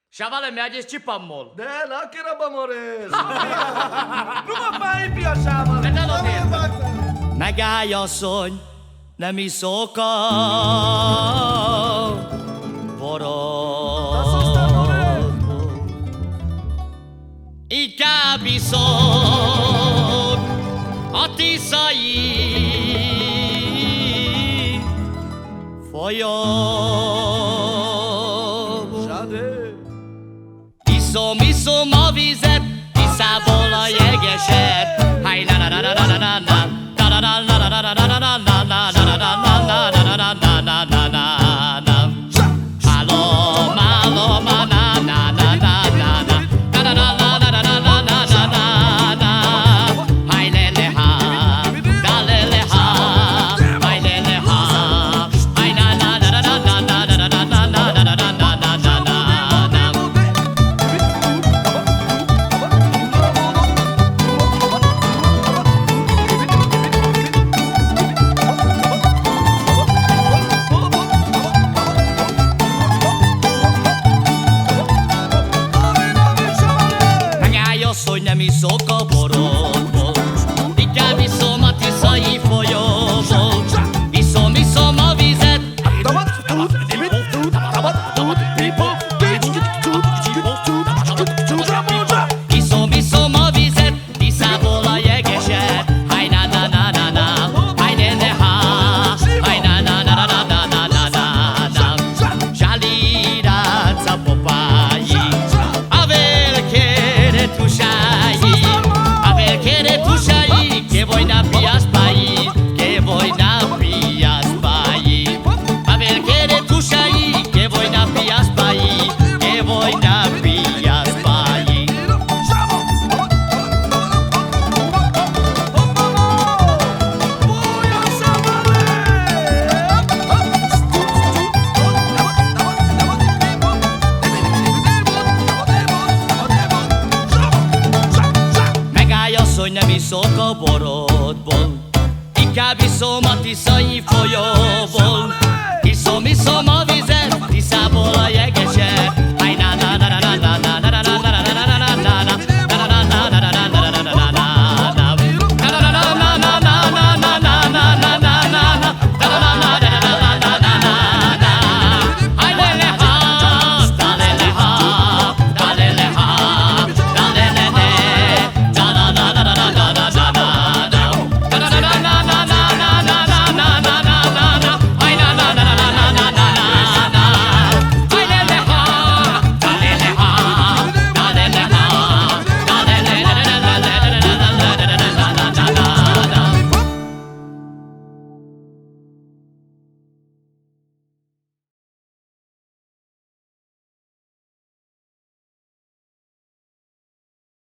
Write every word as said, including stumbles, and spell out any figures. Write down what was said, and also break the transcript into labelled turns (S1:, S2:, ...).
S1: Chavale, mergeți cipamol.
S2: De la kirabamores. Nu mă mai pia sávale.
S1: Vedel odébb.
S3: Megállj, asszony, nem iszok a borotból. Inkább iszok a tiszai folyóból. Iszom, iszom a vizet, Tiszából a jegeset. Háj, na na na na na na na na. Hogy nem iszok a borotból, inkább iszom a tiszai folyóból. Iszom, iszom a vizet, iszom, iszom a vizet, Tiszából a jegeset. Háj, na na na na na, háj, ne ne ha, háj, na na na na na na na na na. Žalíráca popájí, a velké tušají, a velké tušají, que voy na pias paí, que voy na pias paí. A velké tušají, que voy na pias paí, que voy na pias paí. Megállj, asszony, nem iszok a borodból, inkább iszom a tiszai folyóból. Iszom, iszom a vizet,